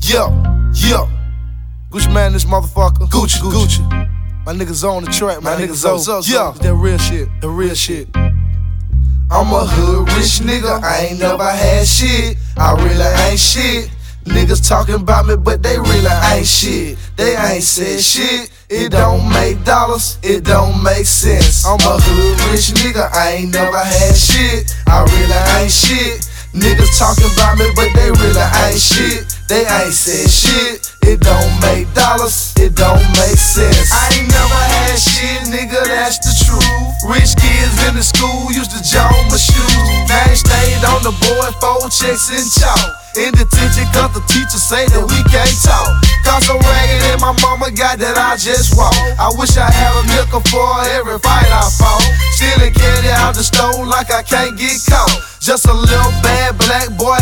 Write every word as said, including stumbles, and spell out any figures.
Yeah, yeah. Gucci man, this motherfucker. Gucci, Gucci. Gucci. My niggas on the track, my, my niggas, niggas on. Yeah, that real shit, the real shit. I'm a hood rich nigga, I ain't never had shit. I really ain't shit. Niggas talking about me, but they really ain't shit. They ain't said shit. It don't make dollars, it don't make sense. I'm a hood rich nigga, I ain't never had shit. I really ain't shit. Niggas talking about me, but they really ain't shit. They ain't said shit. It don't make dollars, it don't make sense. I ain't never had shit, nigga, that's the truth. Rich kids in the school used to join my shoes. Now they stayed on the board, four checks and chalk. In detention cause the teacher say that we can't talk. Cause so ragged and my mama got that I just walk. I wish I had a nickel for every fight I fought. Stealing candy out the store like I can't get caught. Just a little bad black boy